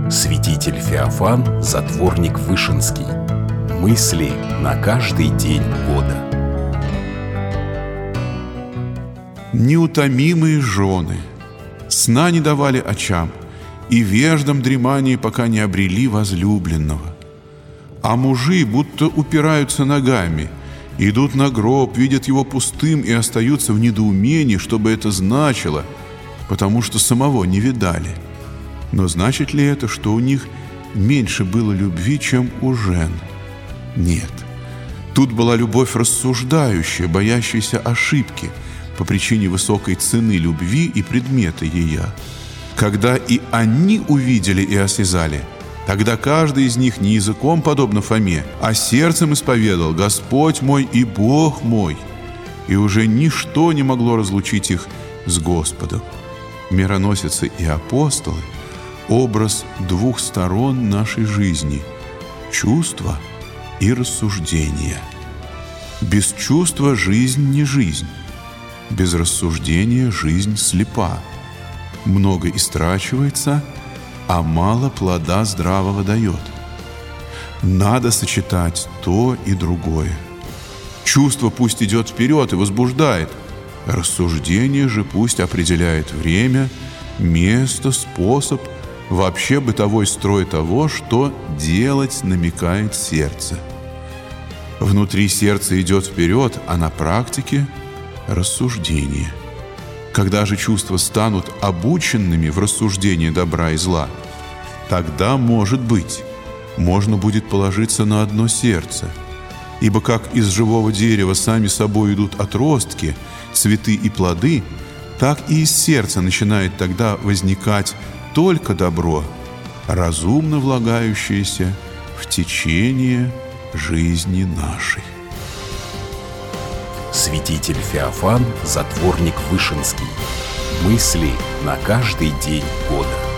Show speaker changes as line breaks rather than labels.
Святитель Феофан, затворник Вышинский. Мысли на каждый день года.
Неутомимые жены сна не давали очам, и веждам дремании пока не обрели возлюбленного. А мужи будто упираются ногами, идут на гроб, видят его пустым и остаются в недоумении, что бы это значило, потому что самого не видали. Но значит ли это, что у них меньше было любви, чем у жен? Нет. Тут была любовь рассуждающая, боящаяся ошибки по причине высокой цены любви и предмета ее. Когда и они увидели и осязали, тогда каждый из них не языком, подобно Фоме, а сердцем исповедал: «Господь мой и Бог мой». И уже ничто не могло разлучить их с Господом. Мироносицы и апостолы – образ двух сторон нашей жизни – чувства и рассуждения. Без чувства жизнь не жизнь, без рассуждения жизнь слепа. Много истрачивается, а мало плода здравого дает. Надо сочетать то и другое. Чувство пусть идет вперед и возбуждает, рассуждение же пусть определяет время, место, способ, вообще бытовой строй того, что делать намекает сердце. Внутри сердце идет вперед, а на практике – рассуждение. Когда же чувства станут обученными в рассуждении добра и зла, тогда, может быть, можно будет положиться на одно сердце. Ибо как из живого дерева сами собой идут отростки, цветы и плоды, так и из сердца начинает тогда возникать только добро, разумно влагающееся в течение жизни нашей.
Святитель Феофан, затворник Вышинский. Мысли на каждый день года.